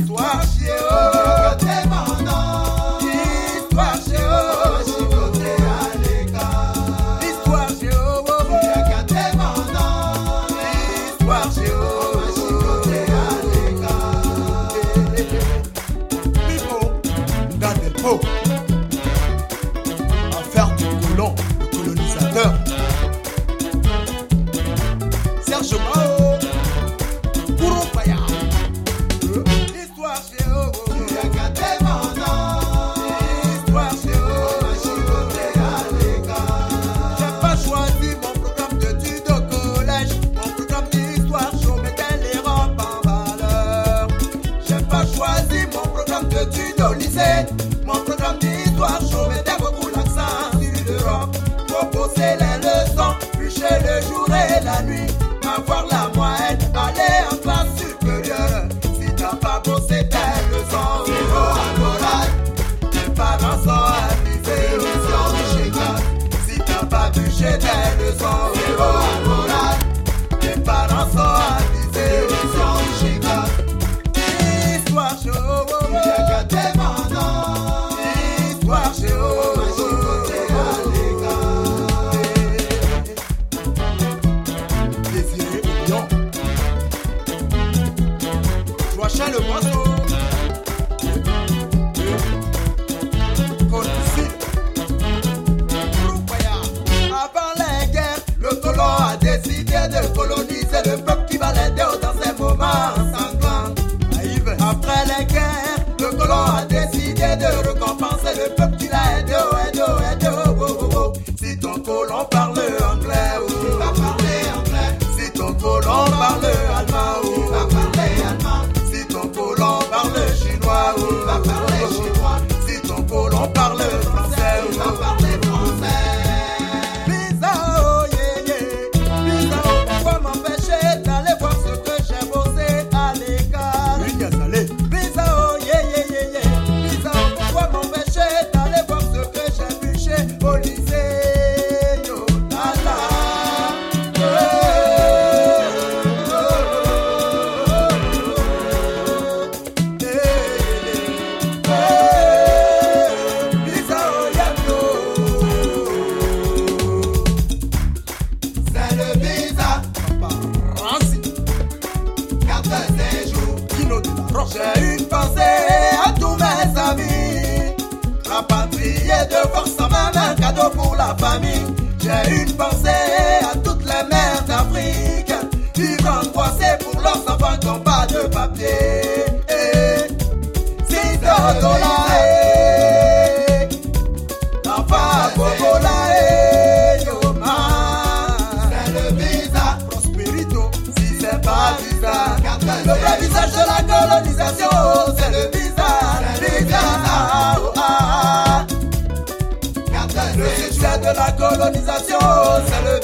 Histoire chéo, t'es mon nom. Histoire chéo, chicoté à l'écart. Histoire chéo, t'es mon nom. Histoire chéo, chicoté à l'écart. Pipo, Dadepo. Affaire du colon, le colonisateur. Serge Mao, Kouroupaya. Histoire chez Ogo, t'es mon nom. Histoire chez Ogo, chicoté à l'écart. J'ai pas choisi mon programme d'études au collège. Mon programme d'histoire, je mettais les robes en valeur. J'ai pas choisi mon programme d'études au lycée. Mon programme d'histoire, je mettais beaucoup l'accent sur l'Europe. Proposer les leçons, bûcher le jour et la nuit. Avoir la moyenne, aller en classe supérieure. Si t'as pas bossé tes leçons, zéro accolade. Tes parents sont avisés, mission du chégat. Si t'as pas bûché tes leçons, zéro accolade. Tes parents sont avisés, mission du chégat. Histoire chaude, t'es mon nom. Histoire chaude, chicoté à l'écart. Joachim le Boisseau, avant les guerres, le colon a décidé de coloniser le peuple qui va l'aider dans ces moments sanglants. Après les guerres, le colon a décidé de récompenser le peuple qui l'a aidé. Si ton colon parle anglais, il va parler anglais. Si ton colon parle allemand, il va parler allemand. Si ton colon parle chinois, il va parler chinois. Si ton colon parle français, il va parler français. Bizarre, yeah, yeah. Bizarre, pourquoi m'empêcher d'aller voir ce que j'ai bossé à l'écart? Bizarre, yeah, yeah, yeah, yeah. Bizarre, pourquoi m'empêcher d'aller voir ce que j'ai bûché au lycée? Yo, la la. J'ai une pensée à tous mes amis, rapatriés de force en même un cadeau pour la famille. J'ai une pensée à toutes les mères d'Afrique, vivant angoissées pour leurs enfants qui n'ont pas de papier. Si Dodola l'enfant Bobola Yoma, c'est le visa. Prospérito, si c'est pas visa. Le vrai visage de la colonisation, c'est le visa. Le succès de la colonisation, c'est le